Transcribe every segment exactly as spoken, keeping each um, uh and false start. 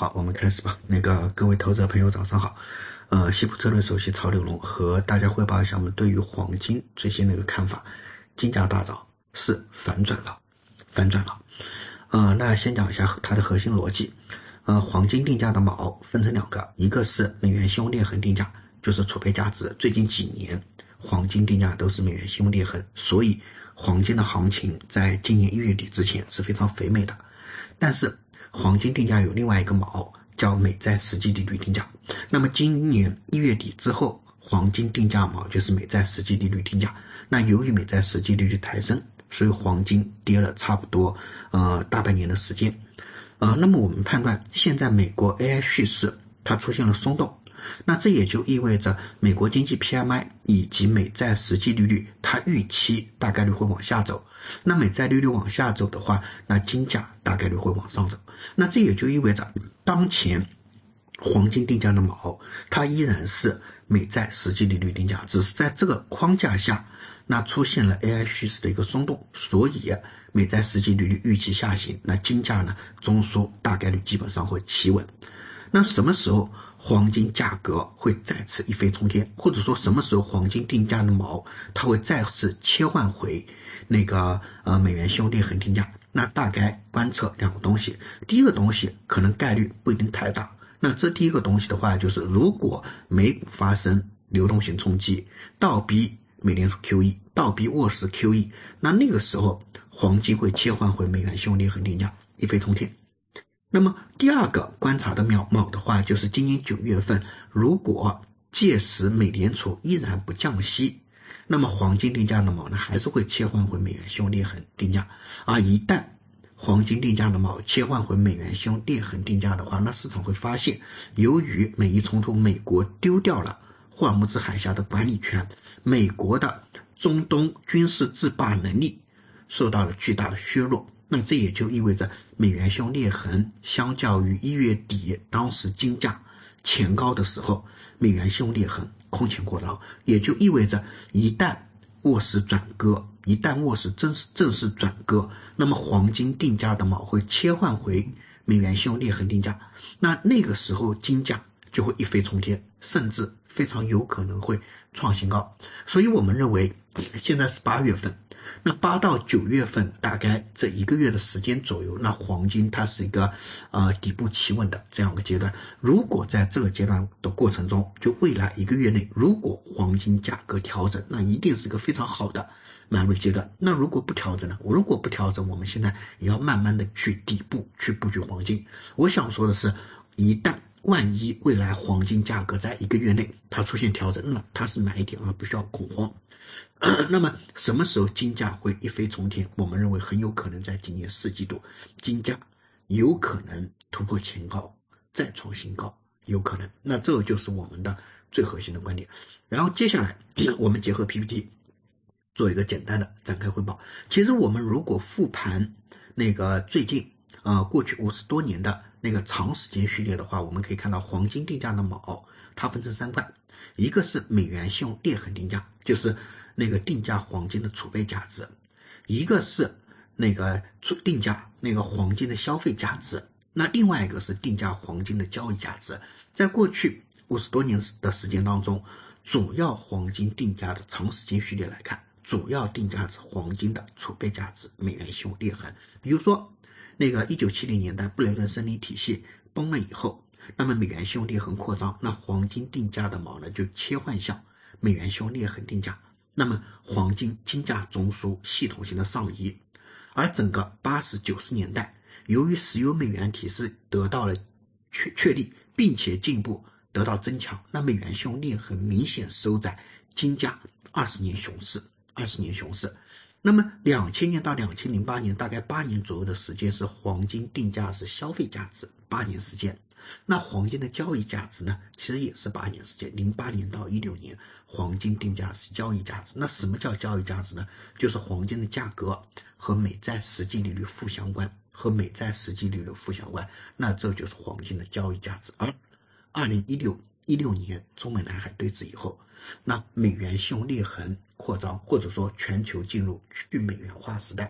好，我们开始吧。那个各位投资者朋友早上好，呃，西普策略首席曹柳龙和大家汇报一下我们对于黄金最新的一个看法。金价大涨是反转了，反转了。呃，那先讲一下它的核心逻辑。呃，黄金定价的锚分成两个，一个是美元信用裂痕定价，就是储备价值。最近几年黄金定价都是美元信用裂痕，所以黄金的行情在今年一月底之前是非常肥美的。但是黄金定价有另外一个锚，叫美债实际利率定价。那么今年一月底之后，黄金定价锚就是美债实际利率定价。那由于美债实际利率抬升，所以黄金跌了差不多呃大半年的时间。呃，那么我们判断现在美国 A I 叙事它出现了松动，那这也就意味着美国经济 P M I 以及美债实际利率它预期大概率会往下走。那美债利率往下走的话，那金价大概率会往上走。那这也就意味着当前黄金定价的锚它依然是美债实际利率定价，只是在这个框架下那出现了 A I 叙事的一个松动，所以美债实际利率预期下行，那金价呢中枢大概率基本上会企稳。那什么时候黄金价格会再次一飞冲天，或者说什么时候黄金定价的锚它会再次切换回那个呃美元信用裂痕定价？那大概观测两个东西，第一个东西可能概率不一定太大。那这第一个东西的话，就是如果美股发生流动性冲击，倒逼美联储 Q E， 倒逼沃时 Q E， 那那个时候黄金会切换回美元信用裂痕定价，一飞冲天。那么第二个观察的锚的话，就是今年九月份，如果届时美联储依然不降息，那么黄金定价的锚呢还是会切换回美元信用裂痕定价。而一旦黄金定价的锚切换回美元信用裂痕定价的话，那市场会发现，由于美伊冲突，美国丢掉了霍尔木兹海峡的管理权，美国的中东军事制霸能力受到了巨大的削弱。那这也就意味着美元信用裂痕相较于一月底当时金价前高的时候，美元信用裂痕空前过高，也就意味着一旦沃时转割，一旦沃时正式正式转割，那么黄金定价的锚会切换回美元信用裂痕定价，那那个时候金价就会一飞冲天，甚至非常有可能会创新高。所以我们认为现在是八月份，那八到九月份大概这一个月的时间左右，那黄金它是一个呃底部企稳的这样一个阶段。如果在这个阶段的过程中，就未来一个月内，如果黄金价格调整，那一定是一个非常好的买入阶段。那如果不调整呢？如果不调整，我们现在也要慢慢的去底部去布局黄金。我想说的是，一旦万一未来黄金价格在一个月内它出现调整，那它是买点，而不需要恐慌。那么什么时候金价会一飞冲天？我们认为很有可能在今年四季度，金价有可能突破前高，再创新高，有可能。那这就是我们的最核心的观点。然后接下来我们结合 P P T 做一个简单的展开汇报。其实我们如果复盘那个最近呃过去五十多年的那个长时间序列的话，我们可以看到黄金定价的锚它分成三块，一个是美元信用裂痕定价，就是那个定价黄金的储备价值，一个是那个定价那个黄金的消费价值，那另外一个是定价黄金的交易价值。在过去五十多年的时间当中，主要黄金定价的长时间序列来看，主要定价是黄金的储备价值美元信用裂痕。比如说那个一九七零年代布雷顿森林体系崩了以后，那么美元信用裂痕扩张，那黄金定价的锚呢就切换向美元信用裂痕定价，那么黄金金价中枢系统性的上移。而整个八十九十年代，由于石油美元体系得到了确确立，并且进一步得到增强，那美元信用裂痕明显收窄，金价二十年熊市，二十年熊市。那么两千年到两千零八年大概八年左右的时间是黄金定价是消费价值，八年时间。那黄金的交易价值呢，其实也是八年时间，零八年到一六年黄金定价是交易价值。那什么叫交易价值呢？就是黄金的价格和美债实际利率负相关，和美债实际利率负相关，那这就是黄金的交易价值。而二零一六一六年中美南海对峙以后，那美元信用裂痕扩张，或者说全球进入去美元化时代，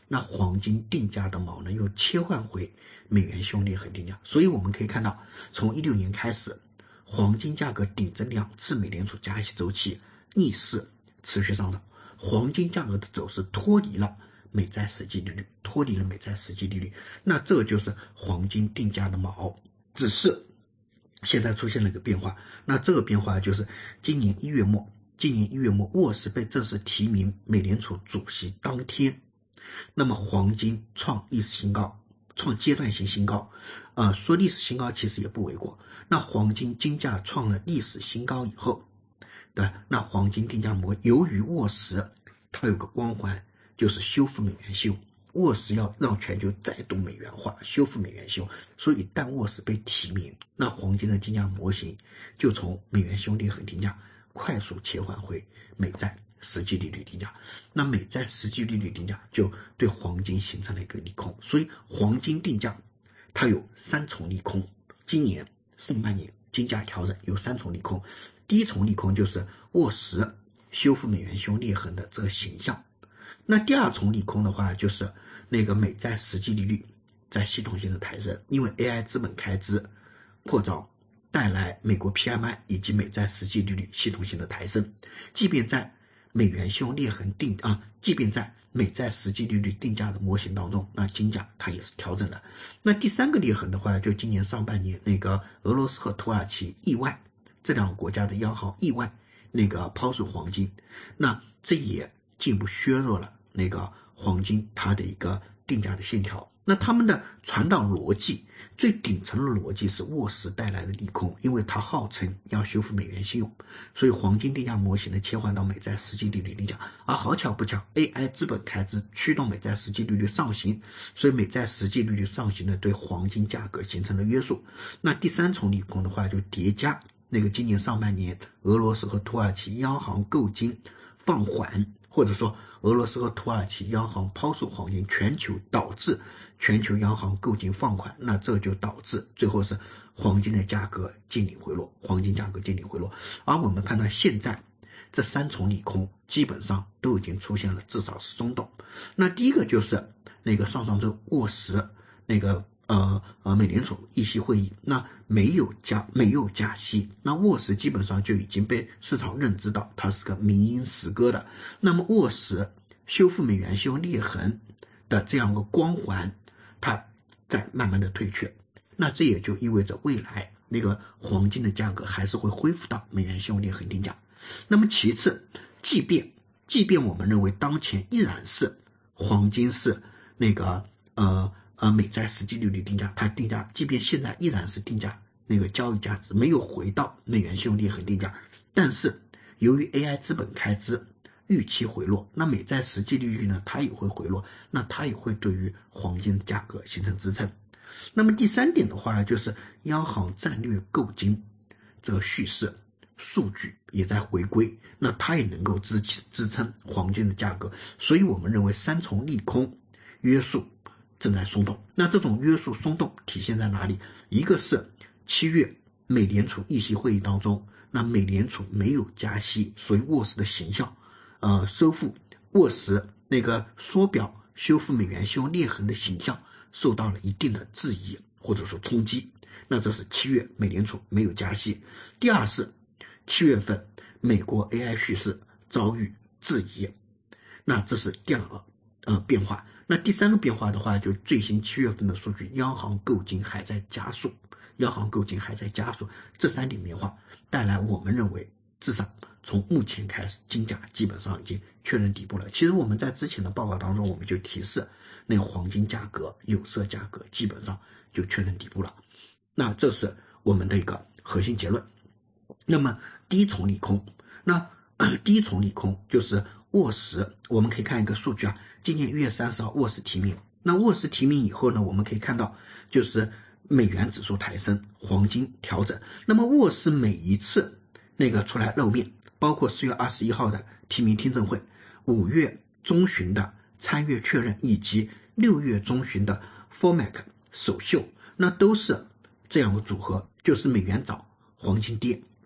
那黄金定价的锚呢又切换回美元兄弟恒定价。所以我们可以看到，从一六年开始，黄金价格顶着两次美联储加息周期逆势持续上涨，黄金价格的走势脱离了美债实际利率，脱离了美债实际利率，那这就是黄金定价的锚。只是现在出现了一个变化，那这个变化就是今年一月末，今年一月末沃什被正式提名美联储主席当天，那么黄金创历史新高，创阶段性新高，呃，说历史新高其实也不为过。那黄金金价创了历史新高以后，对，那黄金定价模由于沃什它有个光环，就是修复美元信用，沃什要让全球再度美元化，修复美元信用，所以一旦沃什被提名，那黄金的定价模型就从美元兄弟恒定价快速切换回美债实际利率定价，那美债实际利率定价就对黄金形成了一个利空，所以黄金定价它有三重利空。今年上半年金价调整有三重利空，第一重利空就是沃什修复美元兄裂痕的这个形象，那第二重利空的话就是那个美债实际利率在系统性的抬升，因为 A I 资本开支扩张带来美国 P M I 以及美债实际利率系统性的抬升，即便在美元信用裂痕定啊，即便在美债实际利率定价的模型当中，那金价它也是调整的。那第三个裂痕的话，就今年上半年那个俄罗斯和土耳其意外，这两个国家的央行意外那个抛售黄金，那这也进一步削弱了那个黄金它的一个定价的线条。那他们的传导逻辑最顶层的逻辑是沃什带来的利空，因为它号称要修复美元信用，所以黄金定价模型的切换到美债实际利率定价，而好巧不巧 A I 资本开支驱动美债实际利率上行，所以美债实际利率上行呢对黄金价格形成了约束。那第三重利空的话就叠加那个今年上半年俄罗斯和土耳其央行购金放缓，或者说俄罗斯和土耳其央行抛售黄金，全球导致全球央行购金放缓，那这就导致最后是黄金的价格见顶回落，黄金价格见顶回落。而我们判断现在这三重利空基本上都已经出现了至少是松动。那第一个就是那个上上周沃什那个呃呃美联储议息会议，那没有加没有加息，那沃什基本上就已经被市场认知到它是个民营死歌的。那么沃什修复美元信用裂痕的这样一个光环，它在慢慢的退却，那这也就意味着未来那个黄金的价格还是会恢复到美元信用裂痕定价。那么其次，即便即便我们认为当前依然是黄金是那个呃呃美债实际利率定价，它定价即便现在依然是定价那个交易价值没有回到美元信用裂痕定价，但是由于 A I 资本开支预期回落，那美债实际利率呢它也会回落，那它也会对于黄金的价格形成支撑。那么第三点的话呢，就是央行战略购金这个叙事数据也在回归，那它也能够支支撑黄金的价格，所以我们认为三重利空约束正在松动。那这种约束松动体现在哪里？一个是七月美联储议息会议当中，那美联储没有加息，所以沃什的形象呃收复沃什那个缩表修复美元信用裂痕的形象受到了一定的质疑或者说冲击，那这是七月美联储没有加息。第二是七月份美国 A I 叙事遭遇质疑，那这是第二个呃变化。那第三个变化的话，就最新七月份的数据，央行购金还在加速，央行购金还在加速，这三点变化带来我们认为至少从目前开始金价基本上已经确认底部了。其实我们在之前的报告当中我们就提示，那个黄金价格有色价格基本上就确认底部了，那这是我们的一个核心结论。那么第一重利空，那第一重利空就是沃什，我们可以看一个数据啊，今年一月三十号沃什提名，那沃什提名以后呢，我们可以看到就是美元指数抬升，黄金调整。那么沃什每一次那个出来露面，包括四月二十一号的提名听证会，五月中旬的参阅确认，以及六月中旬的 F O M A C 首秀，那都是这样的组合，就是美元涨，黄金跌，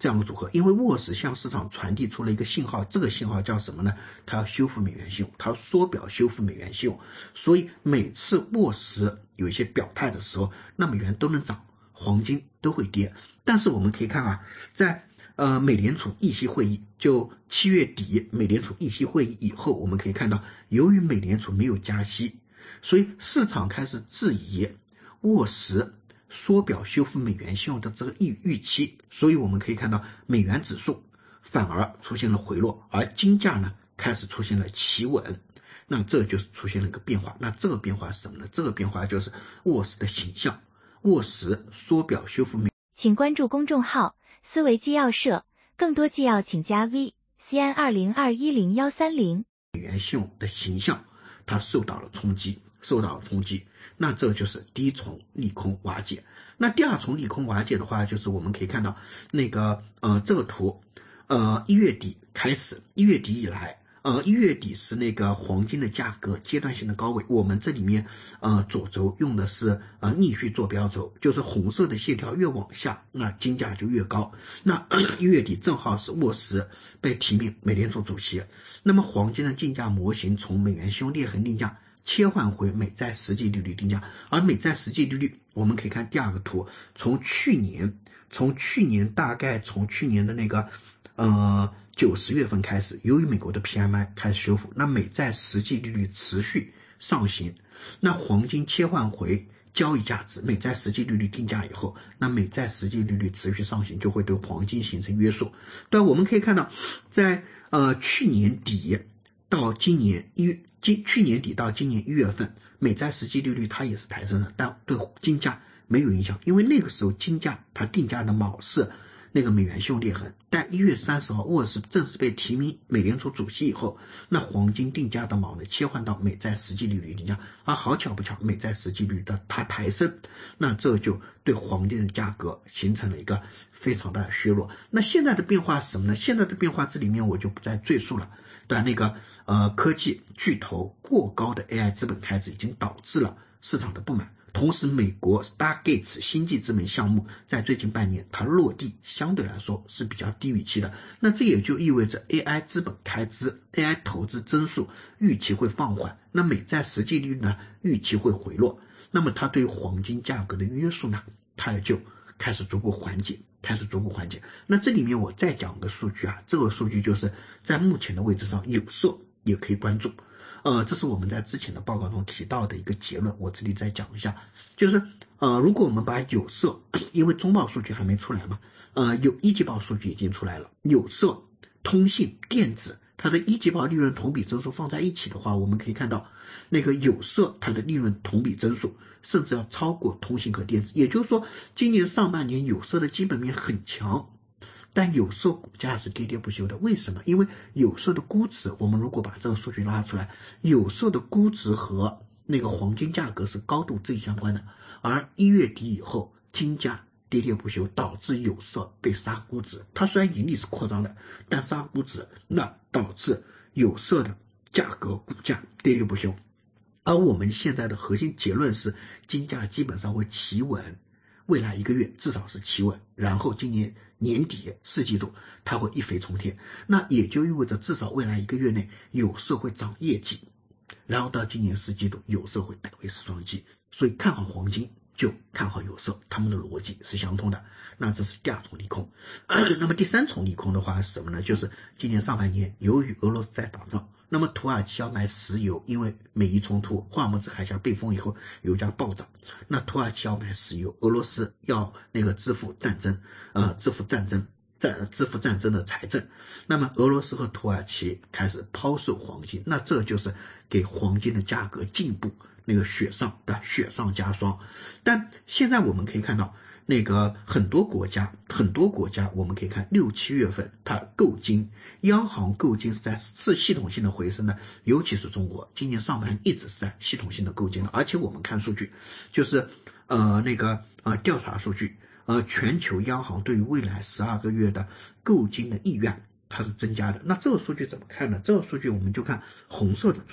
这样的组合，因为沃什向市场传递出了一个信号，这个信号叫什么呢？它要修复美元信用，它要缩表修复美元信用，所以每次沃什有一些表态的时候，那美元都能涨，黄金都会跌。但是我们可以看啊，在呃美联储议息会议，就七月底美联储议息会议以后，我们可以看到，由于美联储没有加息，所以市场开始质疑沃什缩表修复美元信用的这个预预期，所以我们可以看到美元指数反而出现了回落，而金价呢开始出现了企稳，那这就是出现了一个变化。那这个变化是什么呢？这个变化就是沃什的形象，沃什缩表修复美。 请关注公众号思维纪要社，更多纪要请加 V C N 二零二一零一三零。 美元信用的形象它受到了冲击，受到了冲击。那这就是第一重利空瓦解。那第二重利空瓦解的话，就是我们可以看到那个呃这个图，呃一月底开始，一月底以来，呃一月底是那个黄金的价格阶段性的高位。我们这里面呃左轴用的是呃逆序坐标轴，就是红色的线条越往下，那金价就越高。那一月底正好是沃什被提名美联储主席，那么黄金的竞价模型从美元信用裂痕定价切换回美债实际利率定价，而美债实际利率我们可以看第二个图，从去年从去年大概从去年的那个呃九十月份开始，由于美国的 P M I 开始修复，那美债实际利率持续上行，那黄金切换回交易价值美债实际利率定价以后，那美债实际利率持续上行就会对黄金形成约束。对，我们可以看到在呃去年底到今年一月今去年底到今年一月份，美债实际利率它也是抬升的，但对金价没有影响，因为那个时候金价它定价的锚是那个美元信用裂痕，但一月三十号沃什正式被提名美联储主席以后，那黄金定价的锚呢切换到美债实际利率定价，而好巧不巧美债实际利率的它抬升，那这就对黄金的价格形成了一个非常大的削弱。那现在的变化是什么呢？现在的变化这里面我就不再赘述了。对，那个呃科技巨头过高的 A I 资本开支已经导致了市场的不满，同时美国 Stargate 星际之门项目在最近半年它落地相对来说是比较低预期的，那这也就意味着 A I 资本开支 A I 投资增速预期会放缓，那美债实际利率呢预期会回落，那么它对于黄金价格的约束呢它也就开始逐步缓解开始逐步缓解。那这里面我再讲个数据啊，这个数据就是在目前的位置上有色也可以关注，呃，这是我们在之前的报告中提到的一个结论，我这里再讲一下，就是呃，如果我们把有色，因为中报数据还没出来嘛，呃，有一季报数据已经出来了，有色、通信、电子，它的一季报利润同比增速放在一起的话，我们可以看到那个有色它的利润同比增速甚至要超过通信和电子，也就是说今年上半年有色的基本面很强，但有色股价是跌跌不休的。为什么？因为有色的估值，我们如果把这个数据拉出来，有色的估值和那个黄金价格是高度正相关的，而一月底以后金价跌跌不休，导致有色被杀估值，它虽然盈利是扩张的，但杀估值，那导致有色的价格股价跌跌不休。而我们现在的核心结论是金价基本上会企稳，未来一个月至少是企稳，然后今年年底四季度它会一飞冲天，那也就意味着至少未来一个月内有色会涨业绩，然后到今年四季度有色会带回时装机，所以看好黄金就看好有色，他们的逻辑是相通的。那这是第二重利空。那么第三重利空的话是什么呢？就是今年上半年由于俄罗斯在打仗，那么土耳其要买石油，因为美伊冲突，霍尔木兹海峡被封以后油价暴涨，那土耳其要买石油，俄罗斯要那个支付战争呃支付战争战支付战争的财政，那么俄罗斯和土耳其开始抛售黄金，那这就是给黄金的价格进一步那个雪上的雪上加霜。但现在我们可以看到那个很多国家很多国家我们可以看六七月份它购金，央行购金是在是系统性的回升的，尤其是中国今年上半年一直是在系统性的购金的，而且我们看数据就是呃那个呃调查数据，呃全球央行对于未来十二个月的购金的意愿它是增加的。那这个数据怎么看呢？这个数据我们就看红色的柱子，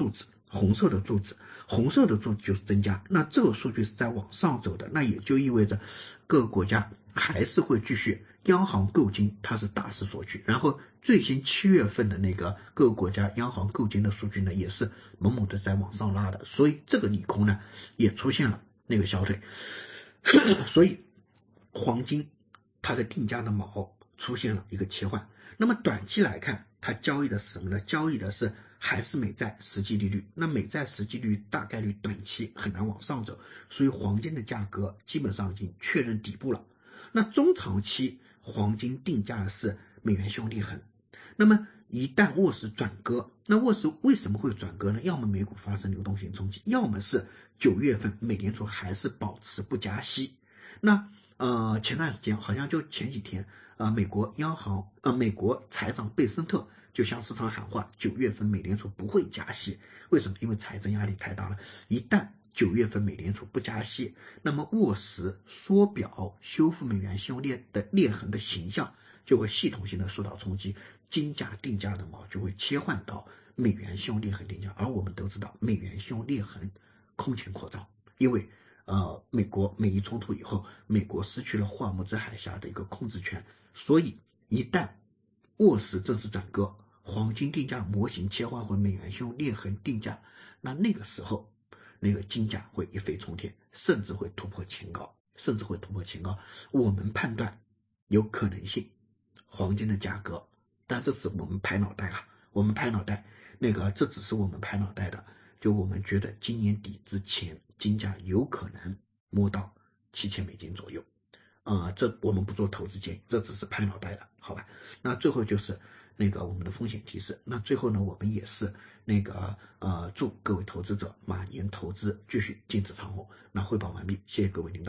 红色的柱子，红色的柱子就是增加，那这个数据是在往上走的，那也就意味着各个国家还是会继续，央行购金它是大势所趋，然后最新七月份的那个各个国家央行购金的数据呢，也是猛猛的在往上拉的，所以这个利空呢也出现了那个小腿，所以黄金它的定价的锚出现了一个切换。那么短期来看，它交易的是什么呢？交易的是还是美债实际利率，那美债实际利率大概率短期很难往上走，所以黄金的价格基本上已经确认底部了。那中长期黄金定价的是美元兄弟横，那么一旦沃时转割，那沃时为什么会转割呢？要么美股发生流动性冲击，要么是九月份美联储还是保持不加息。那呃前段时间好像就前几天呃美国央行呃美国财长贝森特就向市场喊话，九月份美联储不会加息，为什么？因为财政压力太大了，一旦九月份美联储不加息，那么沃时缩表修复美元信用链的裂痕的形象就会系统性的受到冲击，金价定价的锚就会切换到美元信用裂痕定价，而我们都知道美元信用裂痕空前扩张，因为呃美国美伊冲突以后，美国失去了霍尔木兹海峡的一个控制权，所以一旦沃时正式转割，黄金定价模型切换回美元信用裂痕定价，那那个时候那个金价会一飞冲天，甚至会突破前高，甚至会突破前高。我们判断有可能性黄金的价格，但这是我们拍脑袋啊，我们拍脑袋，那个这只是我们拍脑袋的，就我们觉得今年底之前金价有可能摸到七千美金左右。呃，这我们不做投资建议，这只是拍脑袋的，好吧？那最后就是那个我们的风险提示，那最后呢，我们也是那个呃祝各位投资者马年投资继续金字长虹。那汇报完毕，谢谢各位领导。